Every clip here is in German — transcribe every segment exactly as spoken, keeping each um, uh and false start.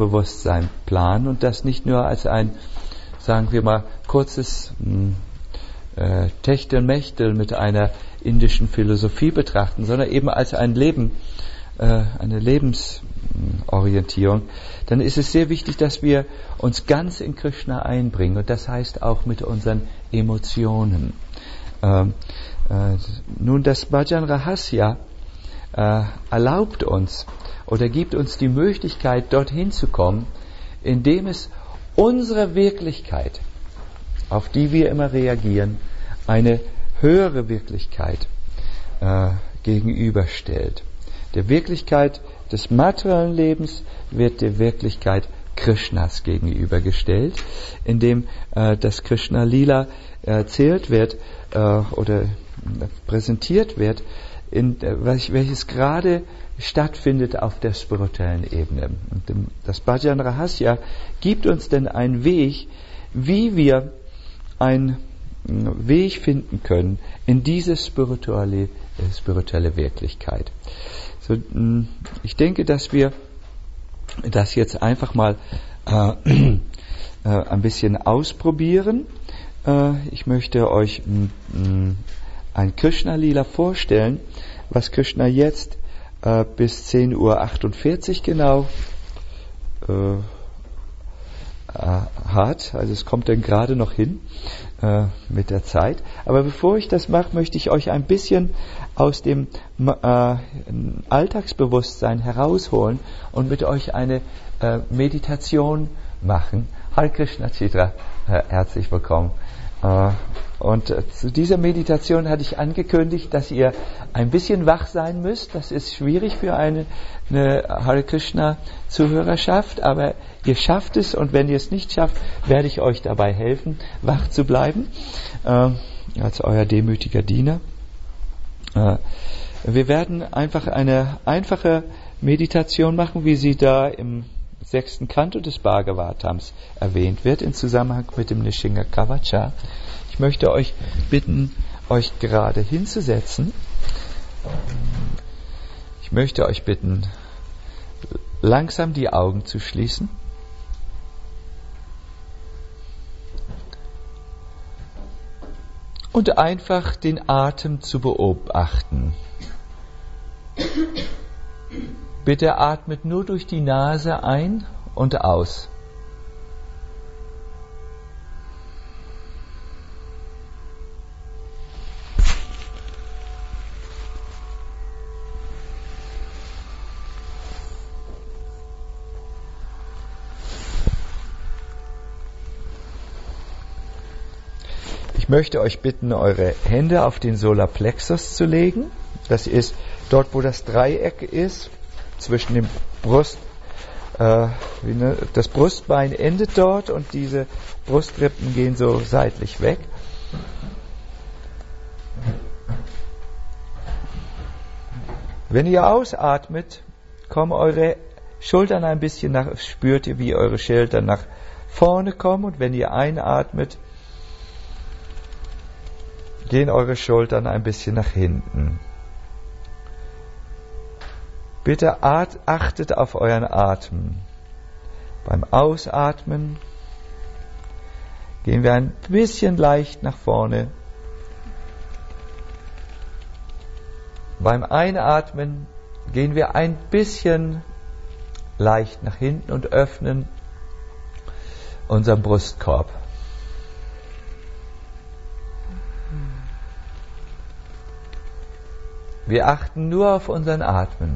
Bewusstsein planen und das nicht nur als ein, sagen wir mal, kurzes äh, Techtelmechtel mit einer indischen Philosophie betrachten, sondern eben als ein Leben, äh, eine Lebensorientierung, dann ist es sehr wichtig, dass wir uns ganz in Krishna einbringen und das heißt auch mit unseren Emotionen. Ähm, äh, nun, das Bhajan Rahasya äh, erlaubt uns oder gibt uns die Möglichkeit, dorthin zu kommen, indem es unserer Wirklichkeit, auf die wir immer reagieren, eine höhere Wirklichkeit äh, gegenüberstellt. Der Wirklichkeit des materiellen Lebens wird der Wirklichkeit Krishnas gegenübergestellt, indem äh, das Krishna Lila erzählt wird äh, oder präsentiert wird, in, welches gerade stattfindet auf der spirituellen Ebene. Und das Bhajan Rahasya gibt uns denn einen Weg, wie wir einen Weg finden können in diese spirituelle, spirituelle Wirklichkeit. So, ich denke, dass wir das jetzt einfach mal äh, äh, ein bisschen ausprobieren. Äh, ich möchte euch mh, ein Krishna-Lila vorstellen, was Krishna jetzt äh, bis zehn Uhr achtundvierzig genau äh, äh, hat. Also es kommt dann gerade noch hin äh, mit der Zeit. Aber bevor ich das mache, möchte ich euch ein bisschen aus dem äh, Alltagsbewusstsein herausholen und mit euch eine äh, Meditation machen. Hare Krishna Chitra, äh, herzlich willkommen. Äh, Und äh, zu dieser Meditation hatte ich angekündigt, dass ihr ein bisschen wach sein müsst. Das ist schwierig für eine, eine Hare Krishna Zuhörerschaft, aber ihr schafft es und wenn ihr es nicht schafft, werde ich euch dabei helfen, wach zu bleiben, äh, als euer demütiger Diener. Äh, wir werden einfach eine einfache Meditation machen, wie sie da im sechsten Kanto des Bhagavatams erwähnt wird, in Zusammenhang mit dem Nishinga Kavacha. Ich möchte euch bitten, euch gerade hinzusetzen. Ich möchte euch bitten, langsam die Augen zu schließen. Und einfach den Atem zu beobachten. Bitte atmet nur durch die Nase ein und aus. Ich möchte euch bitten, eure Hände auf den Solarplexus zu legen. Das ist dort, wo das Dreieck ist, zwischen dem Brust, äh, wie ne, das Brustbein endet dort und diese Brustrippen gehen so seitlich weg. Wenn ihr ausatmet, kommen eure Schultern ein bisschen nach, spürt ihr, wie eure Schultern nach vorne kommen, und wenn ihr einatmet, gehen eure Schultern ein bisschen nach hinten. Bitte achtet auf euren Atem. Beim Ausatmen gehen wir ein bisschen leicht nach vorne. Beim Einatmen gehen wir ein bisschen leicht nach hinten und öffnen unseren Brustkorb. Wir achten nur auf unseren Atmen.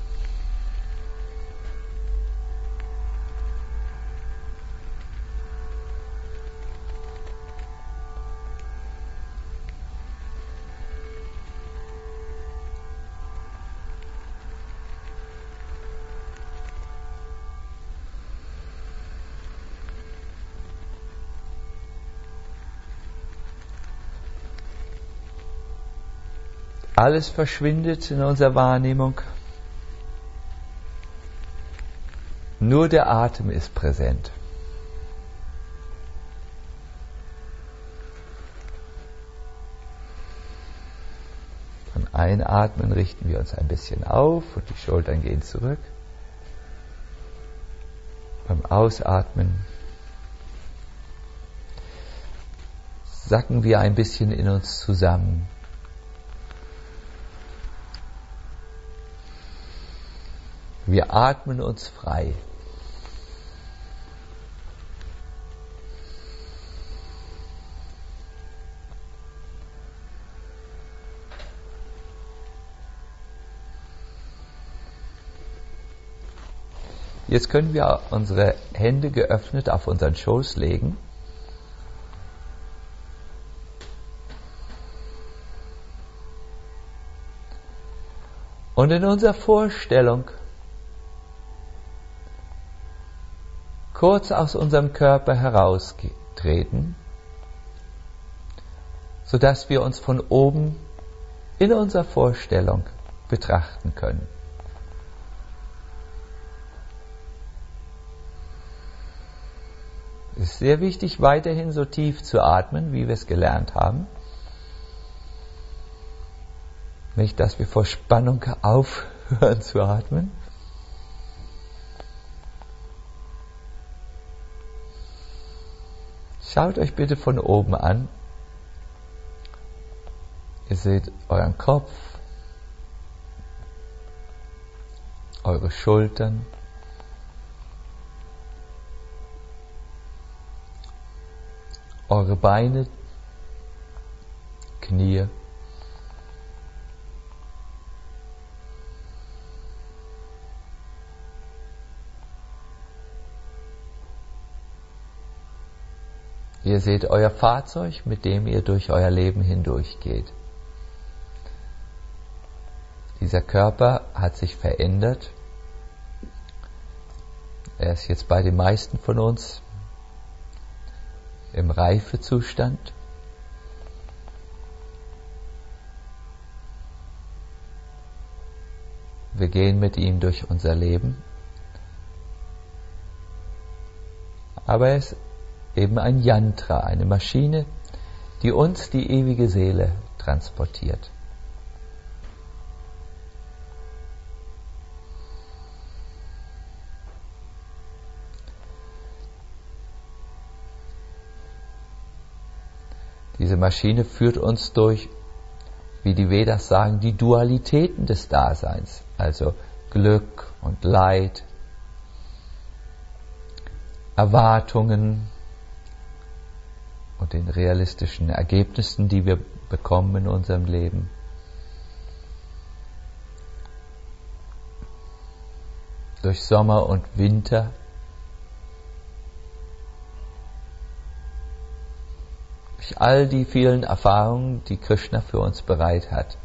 Alles verschwindet in unserer Wahrnehmung. Nur der Atem ist präsent. Beim Einatmen richten wir uns ein bisschen auf und die Schultern gehen zurück. Beim Ausatmen sacken wir ein bisschen in uns zusammen. Wir atmen uns frei. Jetzt können wir unsere Hände geöffnet auf unseren Schoß legen. Und in unserer Vorstellung kurz aus unserem Körper heraustreten, sodass wir uns von oben in unserer Vorstellung betrachten können. Es ist sehr wichtig, weiterhin so tief zu atmen, wie wir es gelernt haben. Nicht, dass wir vor Spannung aufhören zu atmen. Schaut euch bitte von oben an. Ihr seht euren Kopf, eure Schultern, eure Beine, Knie, ihr seht euer Fahrzeug, mit dem ihr durch euer Leben hindurchgeht. Dieser Körper hat sich verändert. Er ist jetzt bei den meisten von uns im Reifezustand. Wir gehen mit ihm durch unser Leben. Aber er ist eben ein Yantra, eine Maschine, die uns die ewige Seele transportiert. Diese Maschine führt uns durch, wie die Vedas sagen, die Dualitäten des Daseins, also Glück und Leid, Erwartungen und den realistischen Ergebnissen, die wir bekommen in unserem Leben. Durch Sommer und Winter. Durch all die vielen Erfahrungen, die Krishna für uns bereit hat.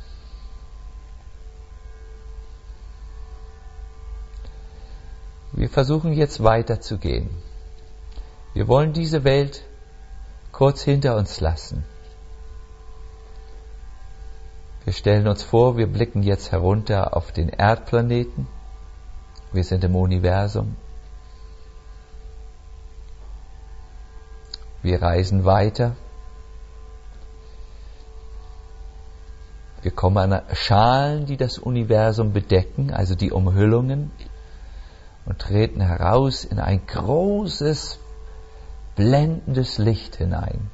Wir versuchen jetzt weiterzugehen. Wir wollen diese Welt kurz hinter uns lassen. Wir stellen uns vor, wir blicken jetzt herunter auf den Erdplaneten. Wir sind im Universum. Wir reisen weiter. Wir kommen an Schalen, die das Universum bedecken, also die Umhüllungen, und treten heraus in ein großes, blendendes Licht hinein.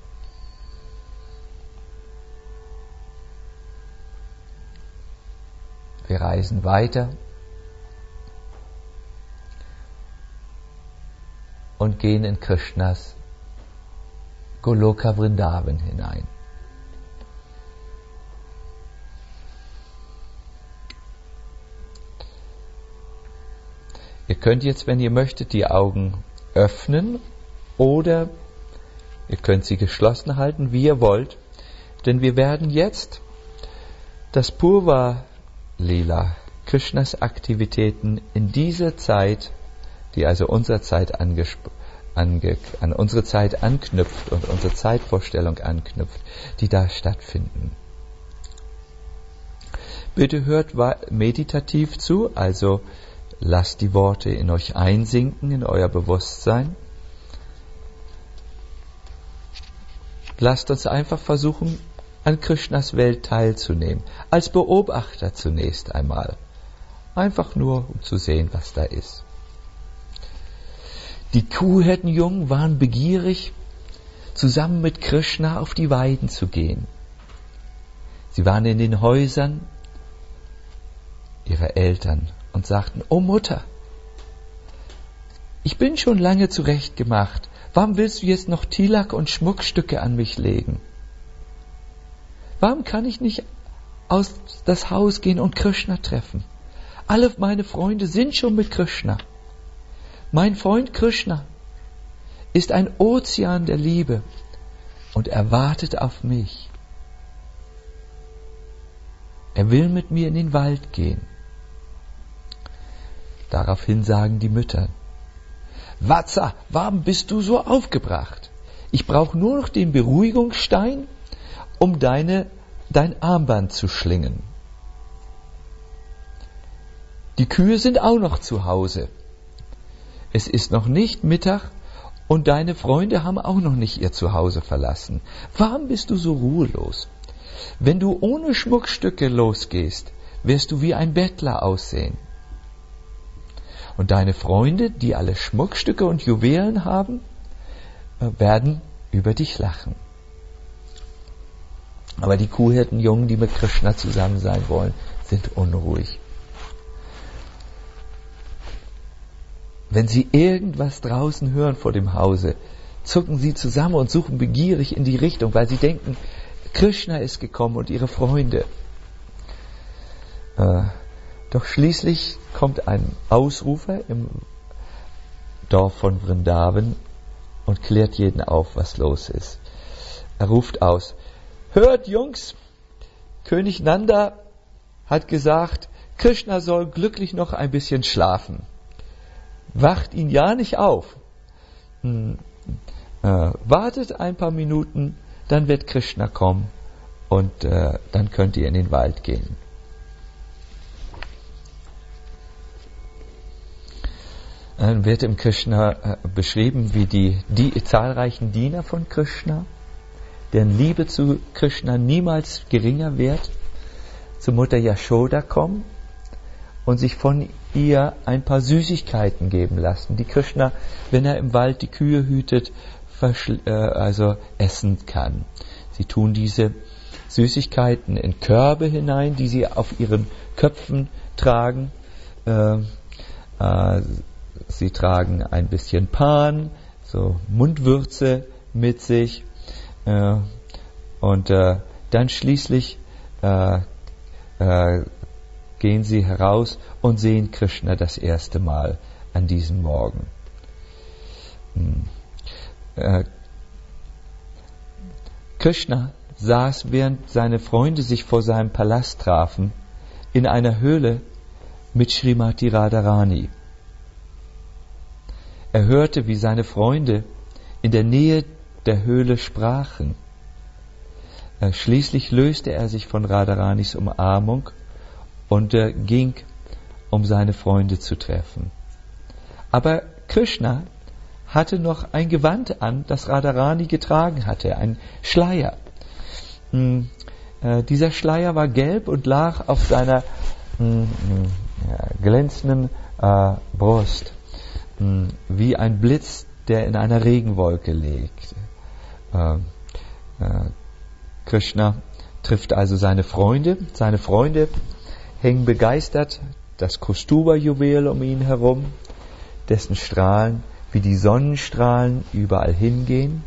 Wir reisen weiter und gehen in Krishnas Goloka Vrindavan hinein. Ihr könnt jetzt, wenn ihr möchtet, die Augen öffnen oder ihr könnt sie geschlossen halten, wie ihr wollt, denn wir werden jetzt das Purva-Lila, Krishnas Aktivitäten in dieser Zeit, die also unserer Zeit angesprochen Ange, an unsere Zeit anknüpft und unsere Zeitvorstellung anknüpft, die da stattfinden. Bitte hört meditativ zu, also lasst die Worte in euch einsinken, in euer Bewusstsein. Lasst uns einfach versuchen, an Krishnas Welt teilzunehmen, als Beobachter zunächst einmal. Einfach nur, um zu sehen, was da ist. Die Kuhhirtenjungen waren begierig, zusammen mit Krishna auf die Weiden zu gehen. Sie waren in den Häusern ihrer Eltern und sagten: Oh Mutter, ich bin schon lange zurechtgemacht. Warum willst du jetzt noch Tilak und Schmuckstücke an mich legen? Warum kann ich nicht aus das Haus gehen und Krishna treffen? Alle meine Freunde sind schon mit Krishna. Mein Freund Krishna ist ein Ozean der Liebe und er wartet auf mich. Er will mit mir in den Wald gehen. Daraufhin sagen die Mütter: Vatsa, warum bist du so aufgebracht? Ich brauche nur noch den Beruhigungsstein, um deine, dein Armband zu schlingen. Die Kühe sind auch noch zu Hause. Es ist noch nicht Mittag und deine Freunde haben auch noch nicht ihr Zuhause verlassen. Warum bist du so ruhelos? Wenn du ohne Schmuckstücke losgehst, wirst du wie ein Bettler aussehen. Und deine Freunde, die alle Schmuckstücke und Juwelen haben, werden über dich lachen. Aber die Kuhhirtenjungen, die mit Krishna zusammen sein wollen, sind unruhig. Wenn sie irgendwas draußen hören vor dem Hause, zucken sie zusammen und suchen begierig in die Richtung, weil sie denken, Krishna ist gekommen und ihre Freunde. Äh, doch schließlich kommt ein Ausrufer im Dorf von Vrindavan und klärt jeden auf, was los ist. Er ruft aus: Hört, Jungs, König Nanda hat gesagt, Krishna soll glücklich noch ein bisschen schlafen. Wacht ihn ja nicht auf. Hm, äh, wartet ein paar Minuten, dann wird Krishna kommen und äh, dann könnt ihr in den Wald gehen. Dann wird im Krishna äh, beschrieben, wie die, die zahlreichen Diener von Krishna, deren Liebe zu Krishna niemals geringer wird, zu Mutter Yashoda kommen und sich von ihr ein paar Süßigkeiten geben lassen, die Krishna, wenn er im Wald die Kühe hütet, verschl- äh, also essen kann. Sie tun diese Süßigkeiten in Körbe hinein, die sie auf ihren Köpfen tragen. Äh, äh, sie tragen ein bisschen Pan, so Mundwürze mit sich. Äh, und äh, dann schließlich äh, äh, gehen sie heraus und sehen Krishna das erste Mal an diesem Morgen. Hm. Äh, Krishna saß, während seine Freunde sich vor seinem Palast trafen, in einer Höhle mit Srimati Radharani. Er hörte, wie seine Freunde in der Nähe der Höhle sprachen. Äh, schließlich löste er sich von Radharanis Umarmung und äh, ging, um seine Freunde zu treffen. Aber Krishna hatte noch ein Gewand an, das Radharani getragen hatte, ein Schleier. Hm, äh, dieser Schleier war gelb und lag auf seiner hm, ja, glänzenden äh, Brust, hm, wie ein Blitz, der in einer Regenwolke liegt. Äh, äh, Krishna trifft also seine Freunde. Seine Freunde hängen begeistert das Kaustuba-Juwel um ihn herum, dessen Strahlen wie die Sonnenstrahlen überall hingehen.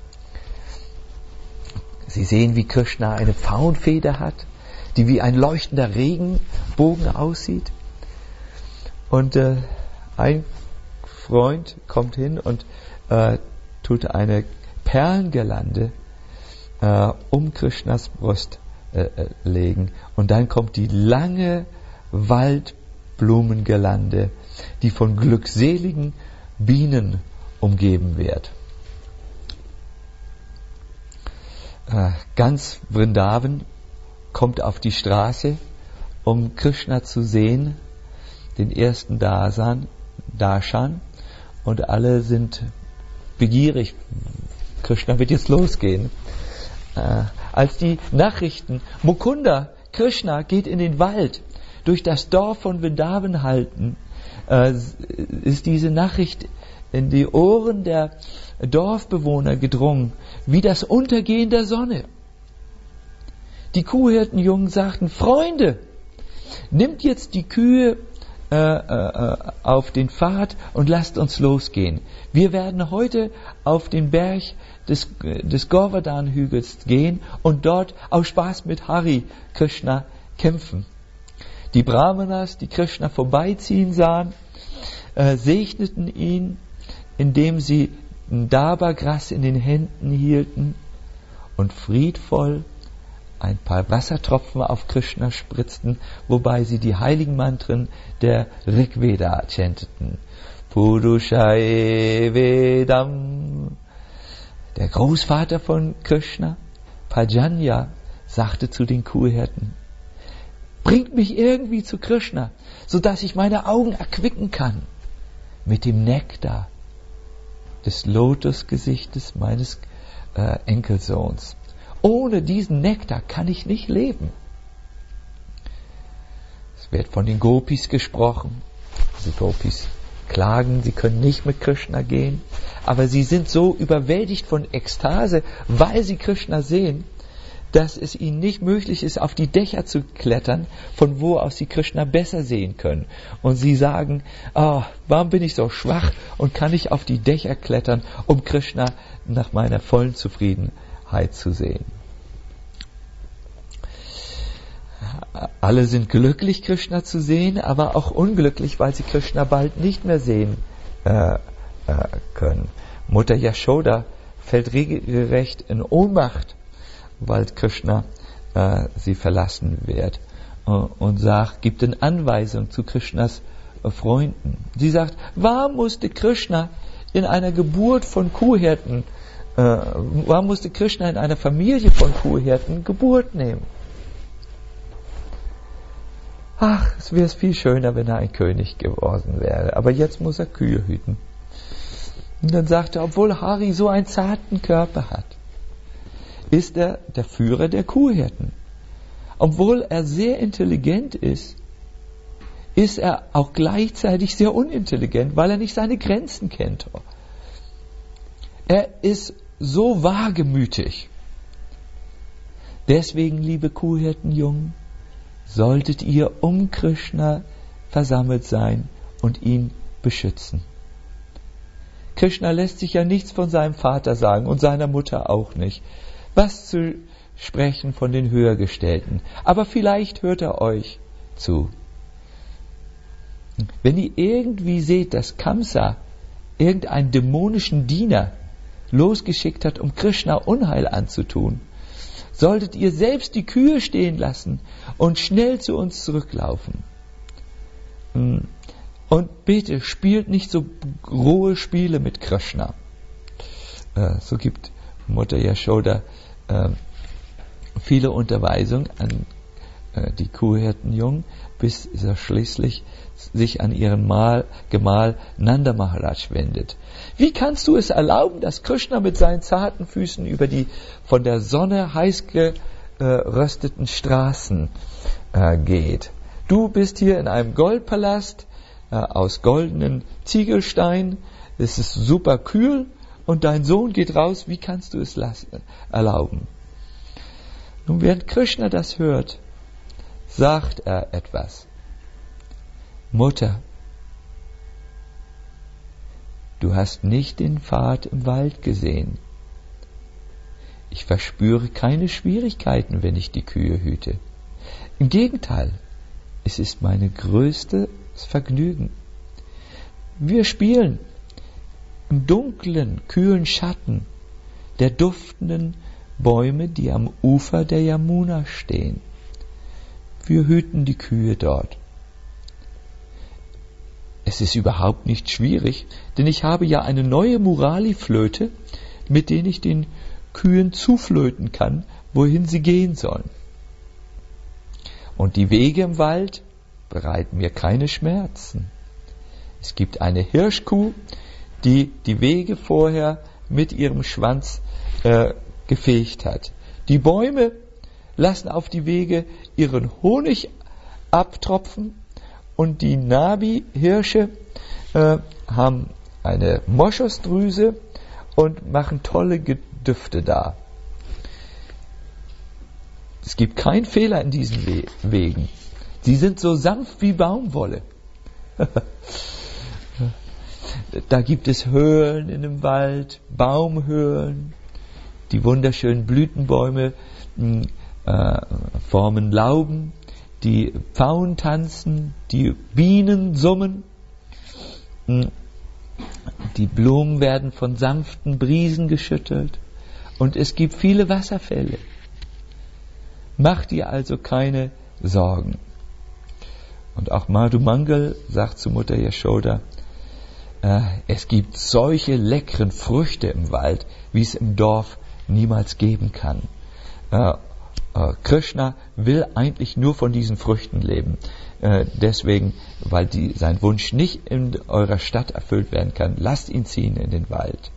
Sie sehen, wie Krishna eine Pfauenfeder hat, die wie ein leuchtender Regenbogen aussieht. Und äh, ein Freund kommt hin und äh, tut eine Perlengirlande äh, um Krishnas Brust äh, legen. Und dann kommt die lange Waldblumengirlande, die von glückseligen Bienen umgeben wird. Äh, ganz Vrindavan kommt auf die Straße, um Krishna zu sehen, den ersten Dasan, Darshan, und alle sind begierig. Krishna wird jetzt losgehen. Äh, als die Nachrichten, Mukunda, Krishna geht in den Wald, durch das Dorf von Vrindavan halten, äh, ist diese Nachricht in die Ohren der Dorfbewohner gedrungen, wie das Untergehen der Sonne. Die Kuhhirtenjungen sagten: Freunde, nimmt jetzt die Kühe äh, äh, auf den Pfad und lasst uns losgehen. Wir werden heute auf den Berg des, des Govardhan-Hügels gehen und dort aus Spaß mit Hari Krishna kämpfen. Die Brahmanas, die Krishna vorbeiziehen sahen, äh, segneten ihn, indem sie ein Dabagras in den Händen hielten und friedvoll ein paar Wassertropfen auf Krishna spritzten, wobei sie die heiligen Mantren der Rigveda chanteten. Purushaye Vedam. Der Großvater von Krishna, Pajanya, sagte zu den Kuhhirten: Bringt mich irgendwie zu Krishna, sodass ich meine Augen erquicken kann mit dem Nektar des Lotusgesichtes meines äh, Enkelsohns. Ohne diesen Nektar kann ich nicht leben. Es wird von den Gopis gesprochen. Die Gopis klagen, sie können nicht mit Krishna gehen, aber sie sind so überwältigt von Ekstase, weil sie Krishna sehen, dass es ihnen nicht möglich ist, auf die Dächer zu klettern, von wo aus sie Krishna besser sehen können. Und sie sagen: oh, warum bin ich so schwach und kann nicht auf die Dächer klettern, um Krishna nach meiner vollen Zufriedenheit zu sehen. Alle sind glücklich, Krishna zu sehen, aber auch unglücklich, weil sie Krishna bald nicht mehr sehen äh, äh, können. Mutter Yashoda fällt regelrecht in Ohnmacht, weil Krishna äh, sie verlassen wird, äh, und sagt, gibt eine Anweisung zu Krishnas äh, Freunden. Sie sagt: Warum musste Krishna in einer Geburt von Kuhhirten, äh, warum musste Krishna in einer Familie von Kuhhirten Geburt nehmen? Ach, es wäre viel schöner, wenn er ein König geworden wäre, aber jetzt muss er Kühe hüten. Und dann sagt er, obwohl Hari so einen zarten Körper hat, ist er der Führer der Kuhhirten. Obwohl er sehr intelligent ist, ist er auch gleichzeitig sehr unintelligent, weil er nicht seine Grenzen kennt. Er ist so wagemütig. Deswegen, liebe Kuhhirtenjungen, solltet ihr um Krishna versammelt sein und ihn beschützen. Krishna lässt sich ja nichts von seinem Vater sagen und seiner Mutter auch nicht. Was zu sprechen von den Höhergestellten. Aber vielleicht hört er euch zu. Wenn ihr irgendwie seht, dass Kamsa irgendeinen dämonischen Diener losgeschickt hat, um Krishna Unheil anzutun, solltet ihr selbst die Kühe stehen lassen und schnell zu uns zurücklaufen. Und bitte, spielt nicht so rohe Spiele mit Krishna. So gibt Mutter Yashoda viele Unterweisungen an die Kuhhirtenjungen, bis er schließlich sich an ihren Mal, Gemahl Nanda Maharaj wendet. Wie kannst du es erlauben, dass Krishna mit seinen zarten Füßen über die von der Sonne heiß gerösteten Straßen äh, geht? Du bist hier in einem Goldpalast äh, aus goldenen Ziegelsteinen, es ist super kühl und dein Sohn geht raus, wie kannst du es lassen, erlauben? Nun, während Krishna das hört, sagt er etwas. Mutter, du hast nicht den Pfad im Wald gesehen. Ich verspüre keine Schwierigkeiten, wenn ich die Kühe hüte. Im Gegenteil, es ist mein größtes Vergnügen. Wir spielen im dunklen, kühlen Schatten der duftenden Bäume, die am Ufer der Yamuna stehen. Wir hüten die Kühe dort. Es ist überhaupt nicht schwierig, denn ich habe ja eine neue Murali-Flöte, mit der ich den Kühen zuflöten kann, wohin sie gehen sollen. Und die Wege im Wald bereiten mir keine Schmerzen. Es gibt eine Hirschkuh, die die Wege vorher mit ihrem Schwanz äh, gefegt hat. Die Bäume lassen auf die Wege ihren Honig abtropfen und die Nabi-Hirsche äh, haben äh, eine Moschusdrüse und machen tolle Düfte da. Es gibt keinen Fehler in diesen We- Wegen. Sie sind so sanft wie Baumwolle. Da gibt es Höhlen in dem Wald, Baumhöhlen, die wunderschönen Blütenbäume äh, formen Lauben, die Pfauen tanzen, die Bienen summen, die Blumen werden von sanften Brisen geschüttelt und es gibt viele Wasserfälle. Mach dir also keine Sorgen. Und auch Madhu Mangal sagt zu Mutter Yashoda, äh, es gibt solche leckeren Früchte im Wald, wie es im Dorf niemals geben kann. Äh, äh, Krishna will eigentlich nur von diesen Früchten leben. Äh, deswegen, weil die, sein Wunsch nicht in eurer Stadt erfüllt werden kann, lasst ihn ziehen in den Wald.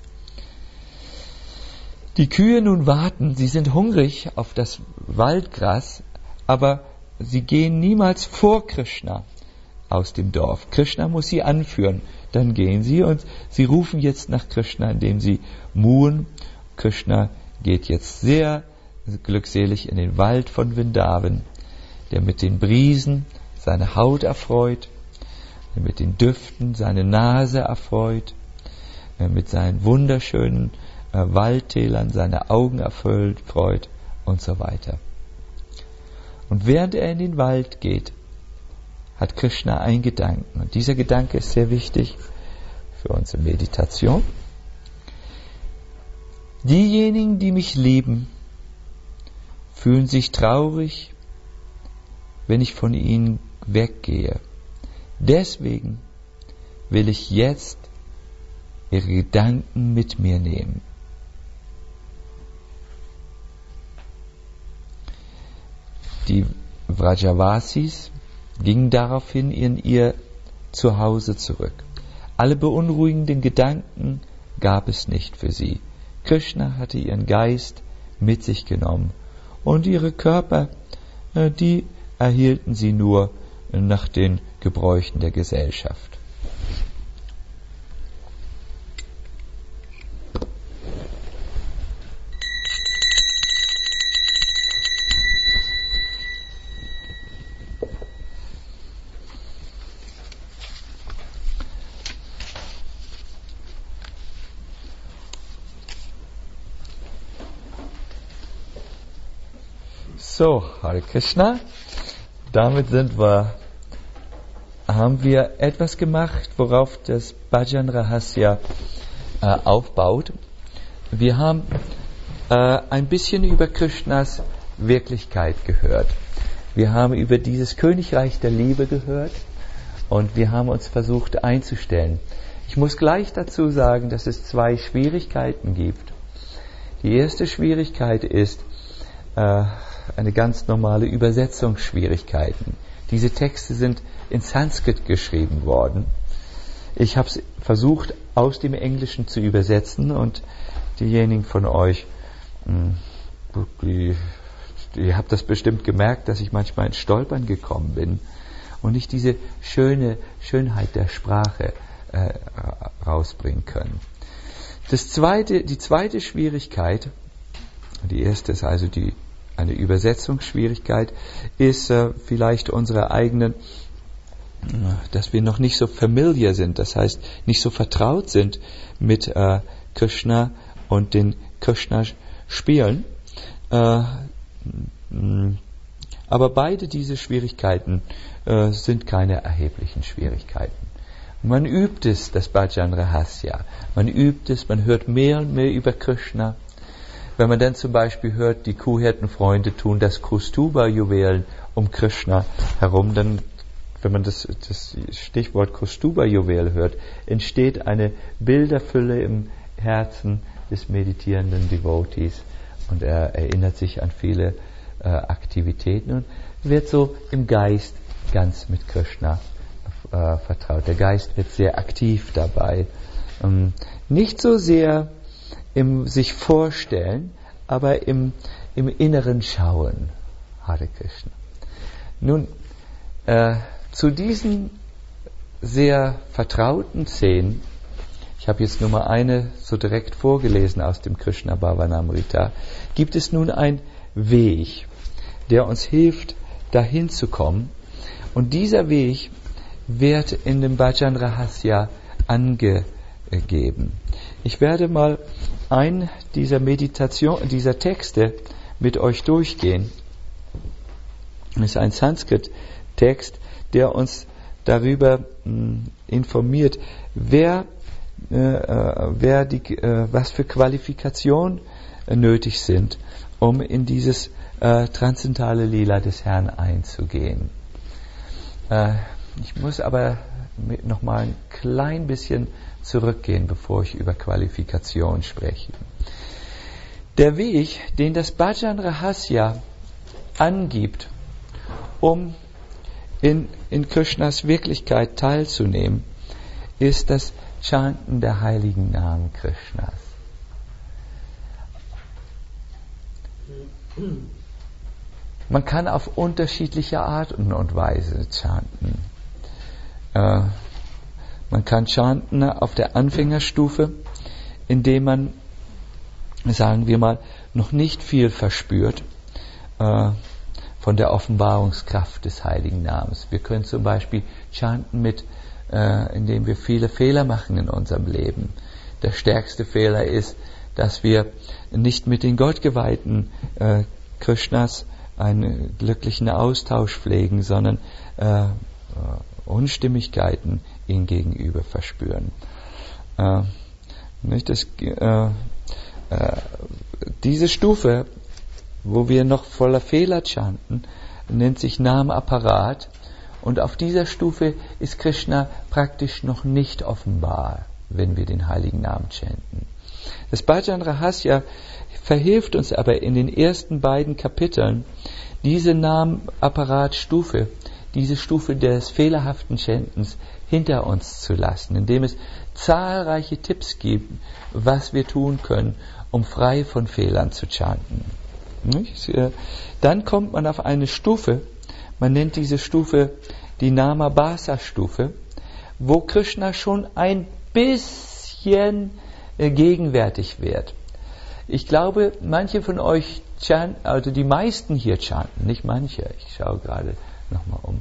Die Kühe nun warten, sie sind hungrig auf das Waldgras, aber sie gehen niemals vor Krishna aus dem Dorf. Krishna muss sie anführen. Dann gehen sie und sie rufen jetzt nach Krishna, indem sie muhen. Krishna geht jetzt sehr glückselig in den Wald von Vrindavan, der mit den Brisen seine Haut erfreut, der mit den Düften seine Nase erfreut, der mit seinen wunderschönen äh, Waldtälern seine Augen erfüllt, freut und so weiter. Und während er in den Wald geht, hat Krishna einen Gedanken. Und dieser Gedanke ist sehr wichtig für unsere Meditation. Diejenigen, die mich lieben, fühlen sich traurig, wenn ich von ihnen weggehe. Deswegen will ich jetzt ihre Gedanken mit mir nehmen. Die Vrajavasis gingen daraufhin in ihr Zuhause zurück. Alle beunruhigenden Gedanken gab es nicht für sie. Krishna hatte ihren Geist mit sich genommen und ihre Körper, die erhielten sie nur nach den Gebräuchen der Gesellschaft. So, Hare Krishna. Damit sind wir, haben wir etwas gemacht, worauf das Bhajan Rahasya äh, aufbaut. Wir haben äh, ein bisschen über Krishnas Wirklichkeit gehört. Wir haben über dieses Königreich der Liebe gehört und wir haben uns versucht einzustellen. Ich muss gleich dazu sagen, dass es zwei Schwierigkeiten gibt. Die erste Schwierigkeit ist, äh, eine ganz normale Übersetzungsschwierigkeiten. Diese Texte sind in Sanskrit geschrieben worden. Ich habe es versucht, aus dem Englischen zu übersetzen und diejenigen von euch, die, ihr habt das bestimmt gemerkt, dass ich manchmal ins Stolpern gekommen bin und nicht diese schöne Schönheit der Sprache äh, rausbringen können. Das zweite, die zweite Schwierigkeit, die erste ist also die eine Übersetzungsschwierigkeit, ist äh, vielleicht unsere eigenen, dass wir noch nicht so familiar sind, das heißt nicht so vertraut sind mit äh, Krishna und den Krishna-Spielen. Äh, aber beide diese Schwierigkeiten äh, sind keine erheblichen Schwierigkeiten. Man übt es, das Bhajan Rahasya. Man übt es, man hört mehr und mehr über Krishna. Wenn man dann zum Beispiel hört, die Kuhhirtenfreunde tun das Kaustuba-Juwel um Krishna herum, dann, wenn man das, das Stichwort Kaustuba-Juwel hört, entsteht eine Bilderfülle im Herzen des meditierenden Devotees und er erinnert sich an viele äh, Aktivitäten und wird so im Geist ganz mit Krishna äh, vertraut. Der Geist wird sehr aktiv dabei. Ähm, nicht so sehr im sich vorstellen, aber im, im inneren Schauen. Hare Krishna. Nun, äh, zu diesen sehr vertrauten Szenen ich habe jetzt nur mal eine so direkt vorgelesen aus dem Krishna Bhavanamrita, gibt es nun einen Weg, der uns hilft, dahin zu kommen. Und dieser Weg wird in dem Bhajan Rahasya angegeben. Ich werde mal einen dieser Meditation, dieser Texte mit euch durchgehen. Das ist ein Sanskrit-Text, der uns darüber mh, informiert, wer, äh, wer die, äh, was für Qualifikationen äh, nötig sind, um in dieses äh, transzendentale Lila des Herrn einzugehen. Äh, ich muss aber noch mal ein klein bisschen zurückgehen, bevor ich über Qualifikation spreche. Der Weg, den das Bhajan Rahasya angibt, um in, in Krishnas Wirklichkeit teilzunehmen, ist das Chanten der heiligen Namen Krishnas. Man kann auf unterschiedliche Art und Weise chanten. Äh, man kann chanten auf der Anfängerstufe, indem man, sagen wir mal, noch nicht viel verspürt äh, von der Offenbarungskraft des heiligen Namens. Wir können zum Beispiel chanten mit, äh, indem wir viele Fehler machen in unserem Leben. Der stärkste Fehler ist, dass wir nicht mit den Gottgeweihten äh, Krishnas einen glücklichen Austausch pflegen, sondern äh, Unstimmigkeiten ihm gegenüber verspüren. Äh, nicht das, äh, äh, diese Stufe, wo wir noch voller Fehler chanten, nennt sich Nam-Apparat, und auf dieser Stufe ist Krishna praktisch noch nicht offenbar, wenn wir den heiligen Namen chanten. Das Bhajan Rahasya verhilft uns aber in den ersten beiden Kapiteln, diese Nam-Apparat-Stufe, diese Stufe des fehlerhaften Chantens hinter uns zu lassen, indem es zahlreiche Tipps gibt, was wir tun können, um frei von Fehlern zu chanten. Dann kommt man auf eine Stufe, man nennt diese Stufe die Namabhasa-Stufe, wo Krishna schon ein bisschen gegenwärtig wird. Ich glaube, manche von euch chanten, also die meisten hier chanten, nicht manche, ich schaue gerade nochmal um.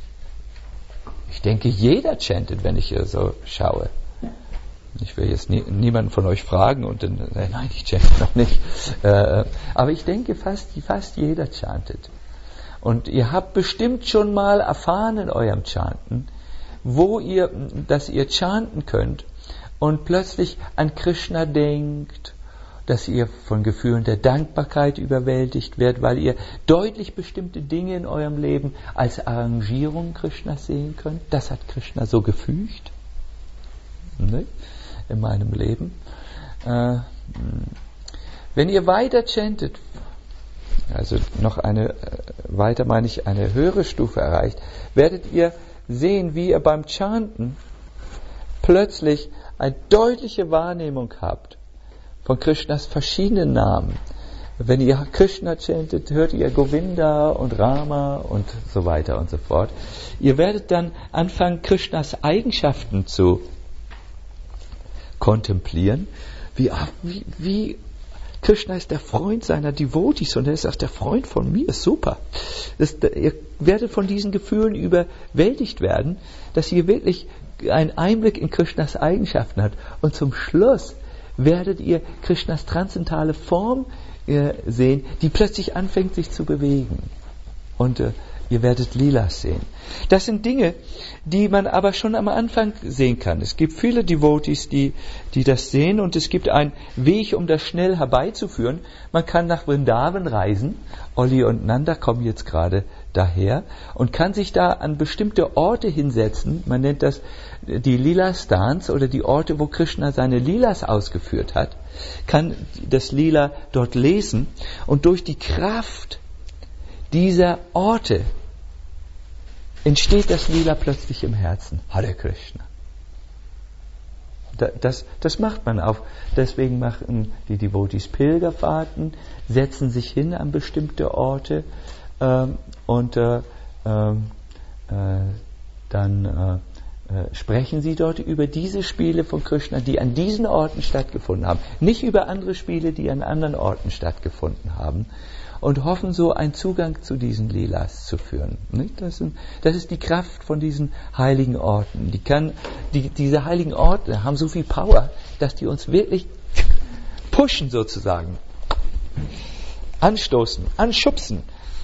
Ich denke, jeder chantet, wenn ich hier so schaue. Ich will jetzt nie, niemanden von euch fragen und dann, äh, nein, ich chante noch nicht. Äh, aber ich denke, fast, fast jeder chantet. Und ihr habt bestimmt schon mal erfahren in eurem Chanten, wo ihr, dass ihr chanten könnt und plötzlich an Krishna denkt, dass ihr von Gefühlen der Dankbarkeit überwältigt werdet, weil ihr deutlich bestimmte Dinge in eurem Leben als Arrangierung Krishnas sehen könnt. Das hat Krishna so gefügt, ne, in meinem Leben. Äh, wenn ihr weiter chantet, also noch eine, weiter meine ich, eine höhere Stufe erreicht, werdet ihr sehen, wie ihr beim Chanten plötzlich eine deutliche Wahrnehmung habt von Krishnas verschiedenen Namen. Wenn ihr Krishna chantet, hört ihr Govinda und Rama und so weiter und so fort. Ihr werdet dann anfangen, Krishnas Eigenschaften zu kontemplieren. Wie, wie, wie Krishna ist der Freund seiner Devotees und er ist auch der Freund von mir. Super. Das, ihr werdet von diesen Gefühlen überwältigt werden, dass ihr wirklich einen Einblick in Krishnas Eigenschaften habt. Und zum Schluss werdet ihr Krishnas transzendentale Form äh, sehen, die plötzlich anfängt, sich zu bewegen. Und äh, ihr werdet Lilas sehen. Das sind Dinge, die man aber schon am Anfang sehen kann. Es gibt viele Devotees, die, die das sehen, und es gibt einen Weg, um das schnell herbeizuführen. Man kann nach Vrindavan reisen. Olli und Nanda kommen jetzt gerade daher und kann sich da an bestimmte Orte hinsetzen. Man nennt das die Lila-Stans oder die Orte, wo Krishna seine Lilas ausgeführt hat, kann das Lila dort lesen, und durch die Kraft dieser Orte entsteht das Lila plötzlich im Herzen. Hare Krishna. Das, das macht man auch. Deswegen machen die Devotees Pilgerfahrten, setzen sich hin an bestimmte Orte ähm, und äh, äh, dann äh, äh, sprechen sie dort über diese Spiele von Krishna, die an diesen Orten stattgefunden haben. Nicht über andere Spiele, die an anderen Orten stattgefunden haben. Und hoffen so einen Zugang zu diesen Leelas zu führen. Das, sind, das ist die Kraft von diesen heiligen Orten. Die kann, die, diese heiligen Orte haben so viel Power, dass die uns wirklich pushen sozusagen. Anstoßen, anschubsen.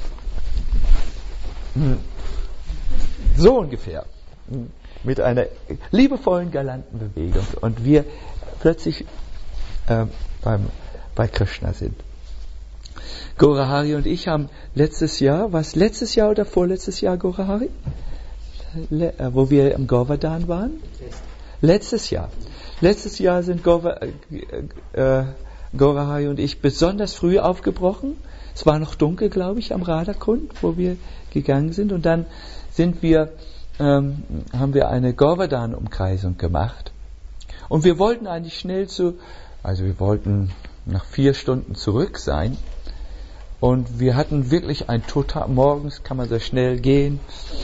So ungefähr. Mit einer liebevollen, galanten Bewegung. Und wir plötzlich äh, beim, bei Krishna sind. Gaurahari und ich haben letztes Jahr, was letztes Jahr oder vorletztes Jahr, Gaurahari? Le, äh, wo wir im Govardhan waren? Letztes Jahr. Letztes Jahr sind Gaura, äh, äh, Gaurahari und ich besonders früh aufgebrochen. Es war noch dunkel, glaube ich, am Radhakund, wo wir gegangen sind. Und dann sind wir, ähm, haben wir eine Govardhan-Umkreisung gemacht. Und wir wollten eigentlich schnell zu, also wir wollten nach vier Stunden zurück sein. Und wir hatten wirklich ein total, morgens kann man sehr schnell gehen.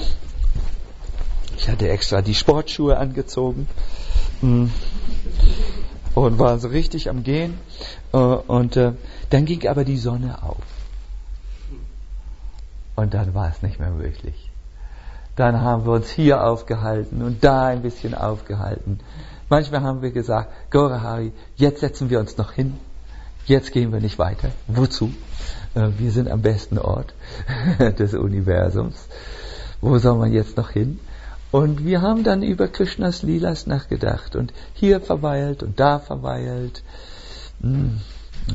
Ich hatte extra die Sportschuhe angezogen und war so richtig am Gehen. Und dann ging aber die Sonne auf. Und dann war es nicht mehr möglich. Dann haben wir uns hier aufgehalten und da ein bisschen aufgehalten. Manchmal haben wir gesagt, Gaurahari, jetzt setzen wir uns noch hin. Jetzt gehen wir nicht weiter. Wozu? Wir sind am besten Ort des Universums. Wo soll man jetzt noch hin? Und wir haben dann über Krishnas Lilas nachgedacht und hier verweilt und da verweilt. In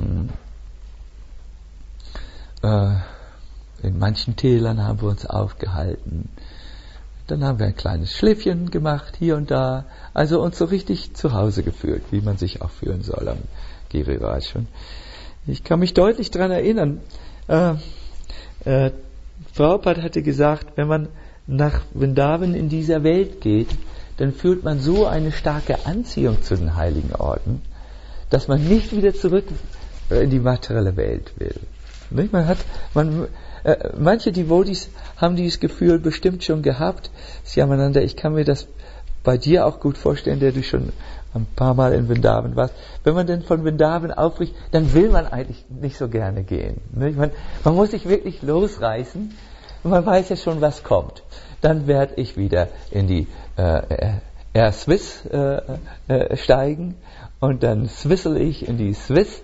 manchen Tälern haben wir uns aufgehalten. Dann haben wir ein kleines Schläfchen gemacht, hier und da. Also uns so richtig zu Hause gefühlt, wie man sich auch fühlen soll am Giriraj. Ich kann mich deutlich daran erinnern, äh, äh, Prabhupada hatte gesagt, wenn man nach Vrindavan in dieser Welt geht, dann fühlt man so eine starke Anziehung zu den heiligen Orten, dass man nicht wieder zurück in die materielle Welt will. Nicht? Man hat, man, äh, manche Devotees haben dieses Gefühl bestimmt schon gehabt. Shyamananda, ich kann mir das bei dir auch gut vorstellen, der du schon ein paar Mal in Vrindavan warst. Wenn man denn von Vrindavan aufbricht, dann will man eigentlich nicht so gerne gehen. Man, man muss sich wirklich losreißen und man weiß ja schon, was kommt. Dann werde ich wieder in die äh, Air Swiss äh, äh, steigen und dann swissel ich in die Swiss,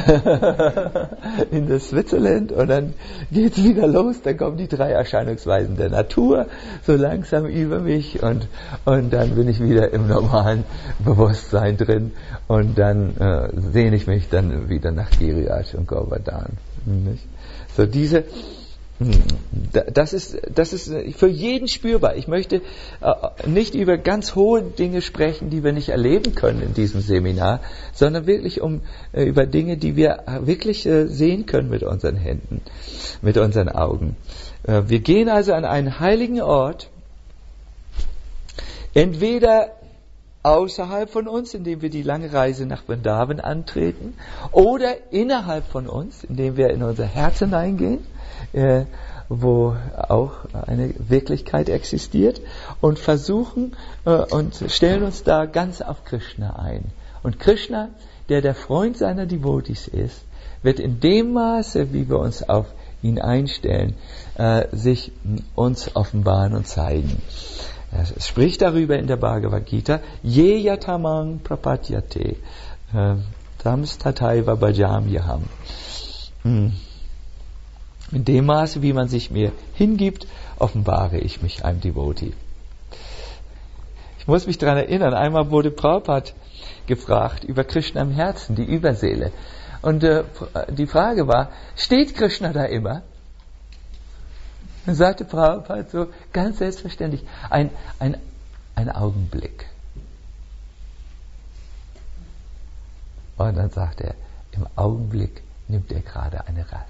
in das Switzerland und dann geht's wieder los, dann kommen die drei Erscheinungsweisen der Natur so langsam über mich und, und dann bin ich wieder im normalen Bewusstsein drin und dann äh, sehne ich mich dann wieder nach Giriraj und Govardhan. So diese Das ist, das ist für jeden spürbar. Ich möchte äh, nicht über ganz hohe Dinge sprechen, die wir nicht erleben können in diesem Seminar, sondern wirklich um äh, über Dinge, die wir wirklich äh, sehen können mit unseren Händen, mit unseren Augen. Äh, wir gehen also an einen heiligen Ort, entweder außerhalb von uns, indem wir die lange Reise nach Vrindavan antreten, oder innerhalb von uns, indem wir in unser Herz hineingehen, Äh, wo auch eine Wirklichkeit existiert und versuchen äh, und stellen uns da ganz auf Krishna ein. Und Krishna, der der Freund seiner Devotees ist, wird in dem Maße, wie wir uns auf ihn einstellen, äh, sich uns offenbaren und zeigen. Es spricht darüber in der Bhagavad Gita, Ye yatamang prapadyate, tams tataiva bhajamyaham. Hm. In dem Maße, wie man sich mir hingibt, offenbare ich mich einem Devotee. Ich muss mich daran erinnern, einmal wurde Prabhupada gefragt über Krishna im Herzen, die Überseele. Und äh, die Frage war, steht Krishna da immer? Dann sagte Prabhupada so ganz selbstverständlich, ein, ein, ein Augenblick. Und dann sagt er, im Augenblick nimmt er gerade eine Rast.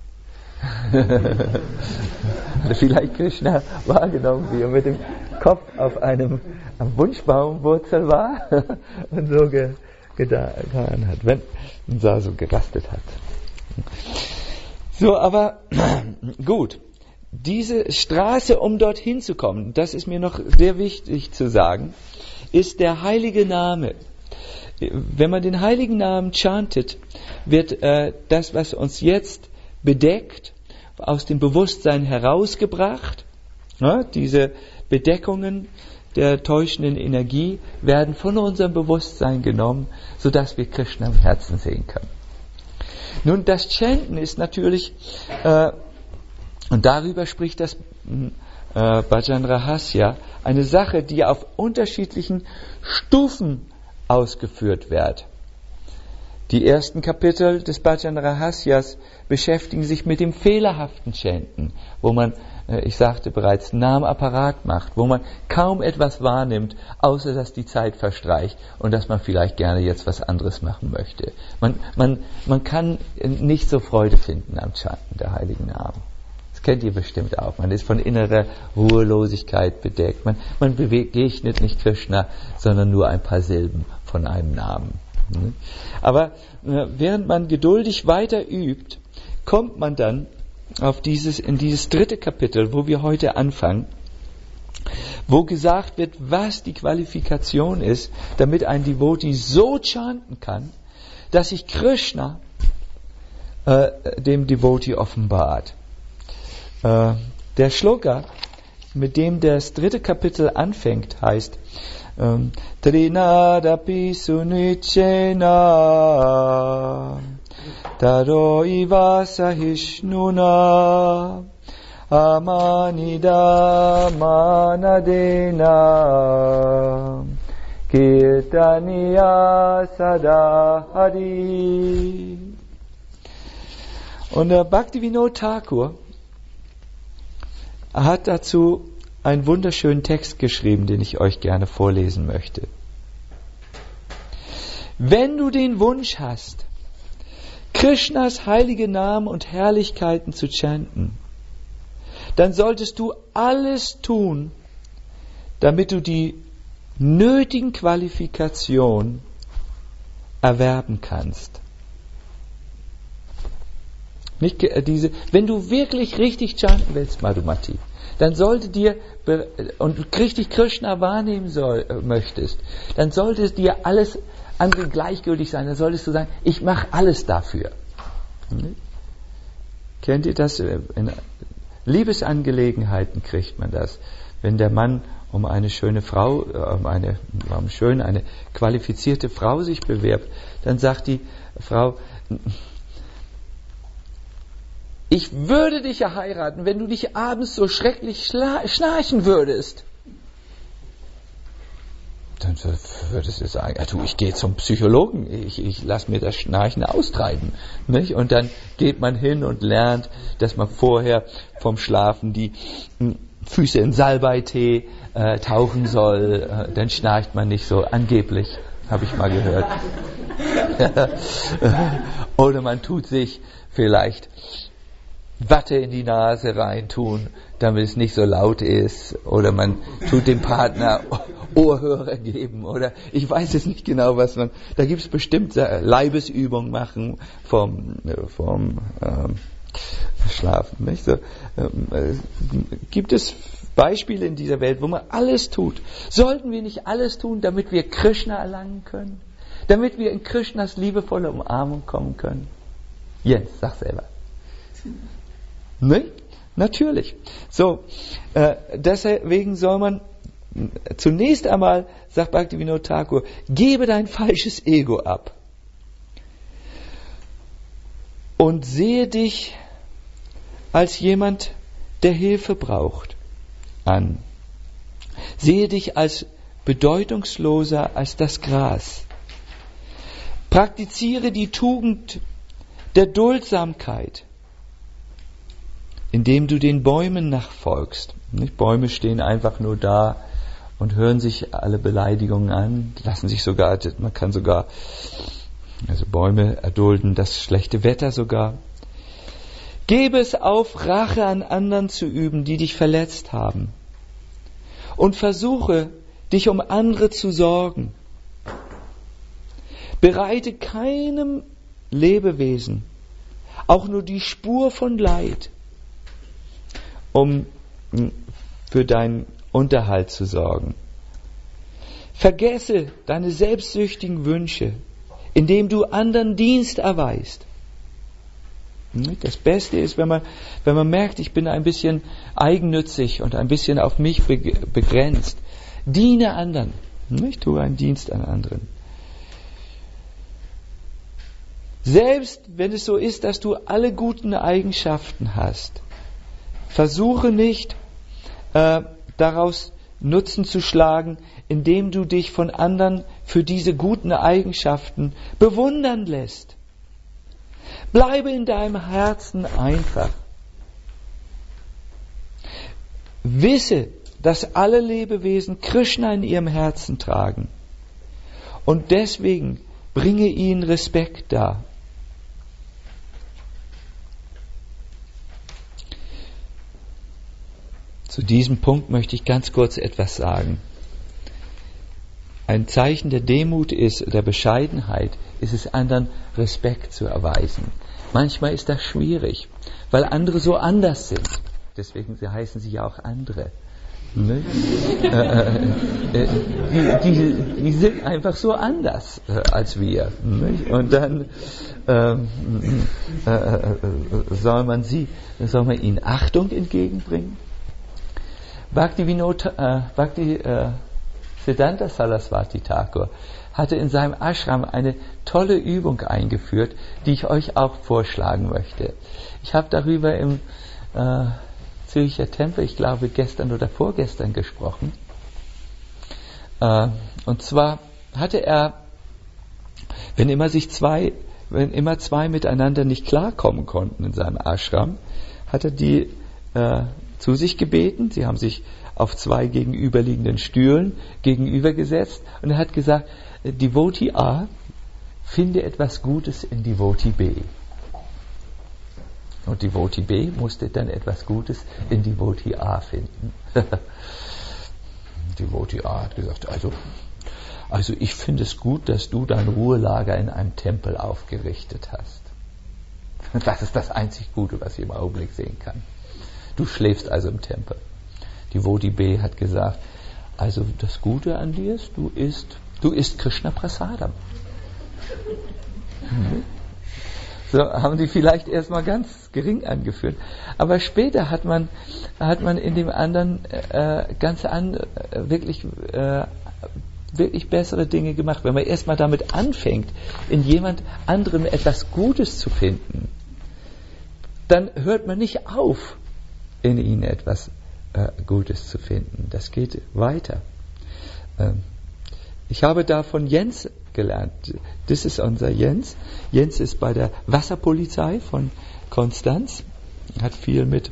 Hatte vielleicht Krishna wahrgenommen, wie er mit dem Kopf auf einem am Wunschbaumwurzel war und so ge, getan hat, wenn und so gerastet hat. So, aber gut. diese Straße, um dorthin zu kommen, das ist mir noch sehr wichtig zu sagen, ist der heilige Name. Wenn man den heiligen Namen chantet, wird äh, das, was uns jetzt bedeckt, aus dem Bewusstsein herausgebracht. Ja, diese Bedeckungen der täuschenden Energie werden von unserem Bewusstsein genommen, sodass wir Krishna im Herzen sehen können. Nun, das Chanten ist natürlich, äh, und darüber spricht das äh, Bhajan Rahasya, eine Sache, die auf unterschiedlichen Stufen ausgeführt wird. Die ersten Kapitel des Bhajan Rahasyas beschäftigen sich mit dem fehlerhaften Chanten, wo man, äh, ich sagte bereits, Namen apparat macht, wo man kaum etwas wahrnimmt, außer dass die Zeit verstreicht und dass man vielleicht gerne jetzt was anderes machen möchte. Man, man, man kann nicht so Freude finden am Chanten der heiligen Namen. Das kennt ihr bestimmt auch. Man ist von innerer Ruhelosigkeit bedeckt. Man, man begegnet nicht Krishna, sondern nur ein paar Silben von einem Namen. Aber während man geduldig weiter übt, kommt man dann auf dieses, in dieses dritte Kapitel, wo wir heute anfangen, wo gesagt wird, was die Qualifikation ist, damit ein Devotee so chanten kann, dass sich Krishna äh, dem Devotee offenbart. Äh, der Shloka, mit dem das dritte Kapitel anfängt, heißt Um, Trinadapi sunichena Taro iva sahishnuna Amanida manadena Kirtaniya sadahari. Und der Bhaktivinoda Thakur hat dazu einen wunderschönen Text geschrieben, den ich euch gerne vorlesen möchte. Wenn du den Wunsch hast, Krishnas heilige Namen und Herrlichkeiten zu chanten, dann solltest du alles tun, damit du die nötigen Qualifikationen erwerben kannst. Nicht diese, wenn du wirklich richtig chanten willst, Madhumati, dann sollte dir, und richtig Krishna wahrnehmen soll, möchtest, dann sollte es dir alles andere gleichgültig sein. Dann solltest du sagen, ich mache alles dafür. Hm? Kennt ihr das? In Liebesangelegenheiten kriegt man das. Wenn der Mann um eine schöne Frau, um eine, um schön, eine qualifizierte Frau sich bewirbt, dann sagt die Frau, ich würde dich ja heiraten, wenn du dich abends so schrecklich schla- schnarchen würdest. Dann würdest du sagen, ja, du, ich gehe zum Psychologen, ich, ich lasse mir das Schnarchen austreiben. Nicht? Und dann geht man hin und lernt, dass man vorher vom Schlafen die Füße in Salbeitee äh, tauchen soll, äh, dann schnarcht man nicht so, angeblich, habe ich mal gehört. Oder man tut sich vielleicht Watte in die Nase reintun, damit es nicht so laut ist, oder man tut dem Partner Ohrhörer geben, oder ich weiß es nicht genau, was man, da gibt es bestimmt Leibesübungen machen vom, vom ähm, Schlafen, nicht so, ähm, äh, gibt es Beispiele in dieser Welt, wo man alles tut. Sollten wir nicht alles tun, damit wir Krishna erlangen können? Damit wir in Krishnas liebevolle Umarmung kommen können? Jens, sag selber. Ne? Natürlich. So, äh, deswegen soll man zunächst einmal, sagt Bhaktivinoda Thakur, gebe dein falsches Ego ab und sehe dich als jemand, der Hilfe braucht, an. Sehe dich als bedeutungsloser als das Gras. Praktiziere die Tugend der Duldsamkeit, indem du den Bäumen nachfolgst. Nicht? Bäume stehen einfach nur da und hören sich alle Beleidigungen an, lassen sich sogar, man kann sogar, also Bäume erdulden das schlechte Wetter sogar. Gebe es auf, Rache an anderen zu üben, die dich verletzt haben. Und versuche, dich um andere zu sorgen. Bereite keinem Lebewesen auch nur die Spur von Leid. um für deinen Unterhalt zu sorgen. Vergesse deine selbstsüchtigen Wünsche, indem du anderen Dienst erweist. Das Beste ist, wenn man, wenn man merkt, ich bin ein bisschen eigennützig und ein bisschen auf mich begrenzt. Diene anderen. Ich tue einen Dienst an anderen. Selbst wenn es so ist, dass du alle guten Eigenschaften hast, versuche nicht, äh, daraus Nutzen zu schlagen, indem du dich von anderen für diese guten Eigenschaften bewundern lässt. Bleibe in deinem Herzen einfach. Wisse, dass alle Lebewesen Krishna in ihrem Herzen tragen. Und deswegen bringe ihnen Respekt dar. Zu diesem Punkt möchte ich ganz kurz etwas sagen. Ein Zeichen der Demut ist, der Bescheidenheit, ist es, anderen Respekt zu erweisen. Manchmal ist das schwierig, weil andere so anders sind. Deswegen heißen sie ja auch andere. Ne? äh, äh, die, die, die sind einfach so anders äh, als wir. Ne? Und dann ähm, äh, äh, soll man sie, soll man ihnen Achtung entgegenbringen. Bhaktivinoda, äh, Bhakti äh, Siddhanta Saraswati Thakur hatte in seinem Ashram eine tolle Übung eingeführt, die ich euch auch vorschlagen möchte. Ich habe darüber im äh, Zürcher Tempel, ich glaube gestern oder vorgestern gesprochen. Äh, und zwar hatte er, wenn immer sich zwei, wenn immer zwei miteinander nicht klarkommen konnten in seinem Ashram, hat er die äh, zu sich gebeten. Sie haben sich auf zwei gegenüberliegenden Stühlen gegenübergesetzt und er hat gesagt, Devotee A, finde etwas Gutes in Devotee B. Und Devotee B musste dann etwas Gutes in Devotee A finden. Devotee A hat gesagt, also, also ich finde es gut, dass du dein Ruhelager in einem Tempel aufgerichtet hast. Das ist das einzig Gute, was ich im Augenblick sehen kann. Du schläfst also im Tempel. Devotee B hat gesagt, also das Gute an dir ist, du isst, du isst Krishna Prasadam. Mhm. So haben die vielleicht erstmal ganz gering angeführt. Aber später hat man, hat man in dem anderen äh, ganz an, äh, wirklich, äh, wirklich bessere Dinge gemacht. Wenn man erstmal damit anfängt, in jemand anderem etwas Gutes zu finden, dann hört man nicht auf, in ihnen etwas äh, Gutes zu finden. Das geht weiter. Ähm, ich habe da von Jens gelernt. Das ist unser Jens. Jens ist bei der Wasserpolizei von Konstanz. Hat viel mit,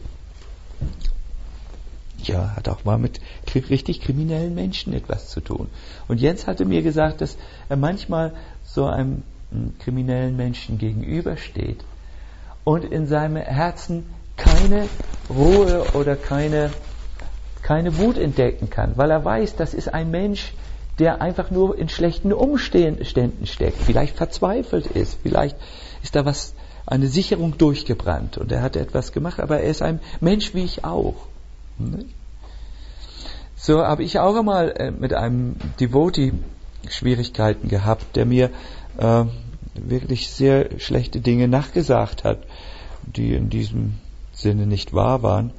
ja, hat auch mal mit richtig kriminellen Menschen etwas zu tun. Und Jens hatte mir gesagt, dass er manchmal so einem m, kriminellen Menschen gegenübersteht und in seinem Herzen keine Ruhe oder keine, keine Wut entdecken kann, weil er weiß, das ist ein Mensch, der einfach nur in schlechten Umständen steckt, vielleicht verzweifelt ist, vielleicht ist da was, eine Sicherung durchgebrannt und er hat etwas gemacht, aber er ist ein Mensch wie ich auch. So habe ich auch einmal mit einem Devotee Schwierigkeiten gehabt, der mir äh, wirklich sehr schlechte Dinge nachgesagt hat, die in diesem Sinne nicht wahr waren.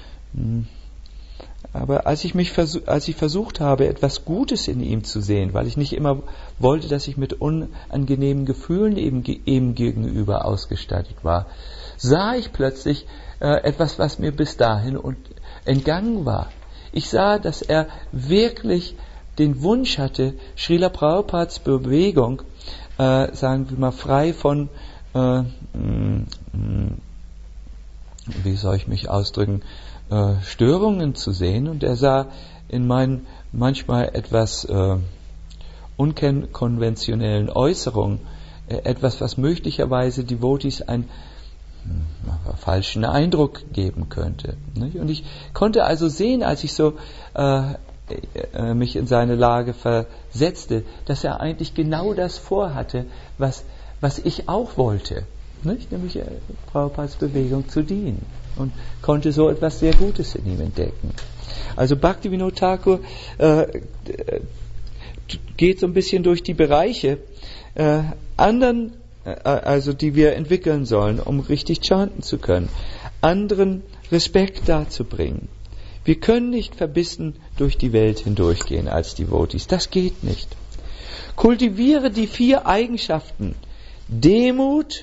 Aber als ich mich versuch, als ich versucht habe, etwas Gutes in ihm zu sehen, weil ich nicht immer wollte, dass ich mit unangenehmen Gefühlen eben, ihm gegenüber ausgestattet war, sah ich plötzlich äh, etwas, was mir bis dahin und entgangen war. Ich sah, dass er wirklich den Wunsch hatte, Srila Prabhupads Bewegung, äh, sagen wir mal, frei von, äh, mh, mh, wie soll ich mich ausdrücken, äh, Störungen zu sehen. Und er sah in meinen manchmal etwas äh, unkonventionellen Äußerungen äh, etwas, was möglicherweise Devotees einen äh, falschen Eindruck geben könnte. Nicht? Und ich konnte also sehen, als ich so äh, äh, mich in seine Lage versetzte, dass er eigentlich genau das vorhatte, was, was ich auch wollte. nicht? Nämlich äh, Prabhupads Bewegung zu dienen. Und konnte so etwas sehr Gutes in ihm entdecken. Also Bhaktivinoda Thakur äh, geht so ein bisschen durch die Bereiche äh, anderen, äh, also die wir entwickeln sollen, um richtig chanten zu können, anderen Respekt darzubringen. Wir können nicht verbissen durch die Welt hindurchgehen als Devotees. Das geht nicht. Kultiviere die vier Eigenschaften: Demut,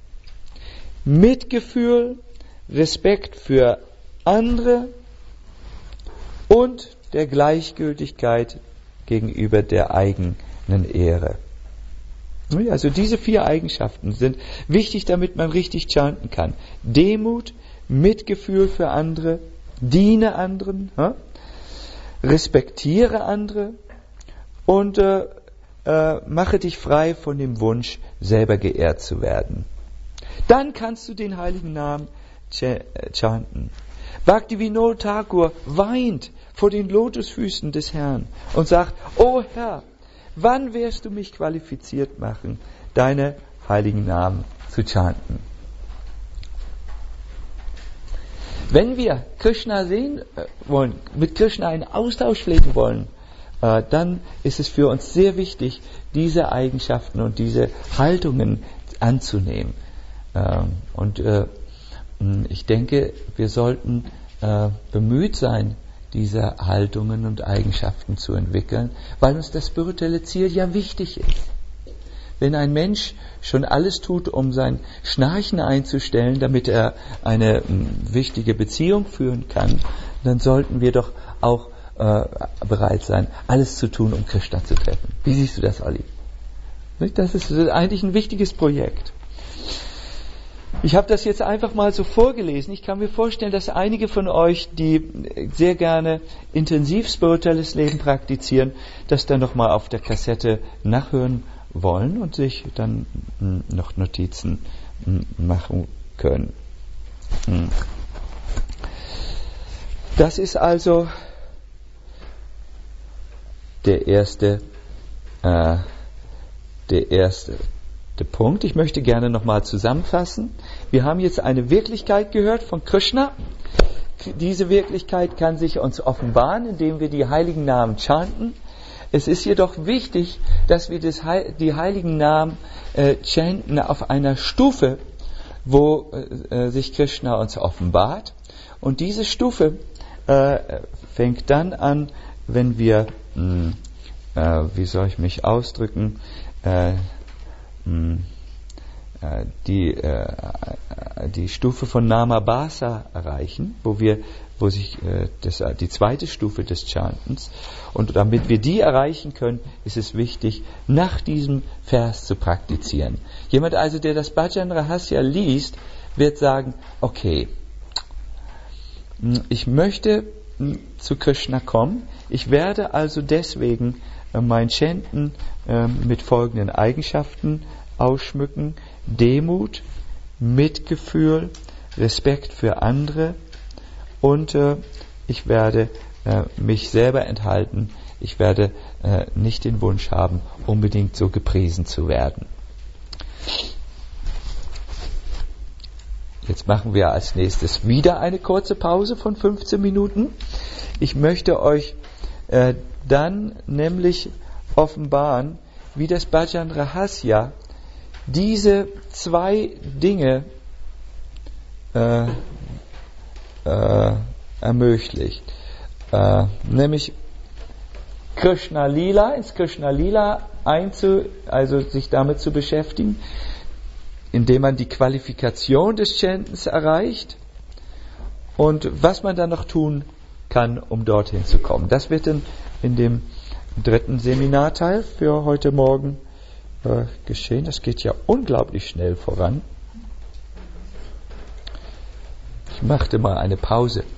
Mitgefühl, Respekt für andere und der Gleichgültigkeit gegenüber der eigenen Ehre. Also diese vier Eigenschaften sind wichtig, damit man richtig chanten kann. Demut, Mitgefühl für andere, diene anderen, ja? Respektiere andere und äh, äh, mache dich frei von dem Wunsch, selber geehrt zu werden. Dann kannst du den heiligen Namen ch- chanten. Bhaktivinoda Thakur weint vor den Lotusfüßen des Herrn und sagt: O Herr, wann wirst du mich qualifiziert machen, deine heiligen Namen zu chanten? Wenn wir Krishna sehen äh, wollen, mit Krishna einen Austausch pflegen wollen, äh, dann ist es für uns sehr wichtig, diese Eigenschaften und diese Haltungen anzunehmen. Äh, und äh, ich denke, wir sollten äh, bemüht sein, diese Haltungen und Eigenschaften zu entwickeln, weil uns das spirituelle Ziel ja wichtig ist. Wenn ein Mensch schon alles tut, um sein Schnarchen einzustellen, damit er eine m, wichtige Beziehung führen kann, dann sollten wir doch auch äh, bereit sein, alles zu tun, um Krishna zu treffen. Wie siehst du das, Olli? Das ist eigentlich ein wichtiges Projekt. Ich habe das jetzt einfach mal so vorgelesen. Ich kann mir vorstellen, dass einige von euch, die sehr gerne intensiv spirituelles Leben praktizieren, das dann nochmal auf der Kassette nachhören wollen und sich dann m, noch Notizen m, machen können. Hm. Das ist also der erste, äh, der erste der Punkt. Ich möchte gerne nochmal zusammenfassen. Wir haben jetzt eine Wirklichkeit gehört von Krishna. Diese Wirklichkeit kann sich uns offenbaren, indem wir die heiligen Namen chanten. Es ist jedoch wichtig, dass wir das, die heiligen Namen äh, chanten auf einer Stufe, wo äh, sich Krishna uns offenbart. Und diese Stufe äh, fängt dann an, wenn wir, mh, äh, wie soll ich mich ausdrücken, äh, Die, äh, die Stufe von Namabhasa erreichen, wo wir, wo sich äh, das, die zweite Stufe des Chantens, und damit wir die erreichen können, ist es wichtig, nach diesem Vers zu praktizieren. Jemand also, der das Bhajan Rahasya liest, wird sagen: Okay, ich möchte zu Krishna kommen, ich werde also deswegen äh, mein Chanten äh, mit folgenden Eigenschaften ausschmücken: Demut, Mitgefühl, Respekt für andere, und äh, ich werde äh, mich selber enthalten. Ich werde äh, nicht den Wunsch haben, unbedingt so gepriesen zu werden. Jetzt machen wir als nächstes wieder eine kurze Pause von fünfzehn Minuten. Ich möchte euch äh, dann nämlich offenbaren, wie das Bhajan Rahasya diese zwei Dinge äh, äh, ermöglicht. Äh, nämlich Krishna Lila, ins Krishna Lila einzu, also sich damit zu beschäftigen, indem man die Qualifikation des Chantens erreicht und was man dann noch tun kann, um dorthin zu kommen. Das wird dann in dem dritten Seminarteil für heute Morgen äh, geschehen. Das geht ja unglaublich schnell voran. Ich machte mal eine Pause.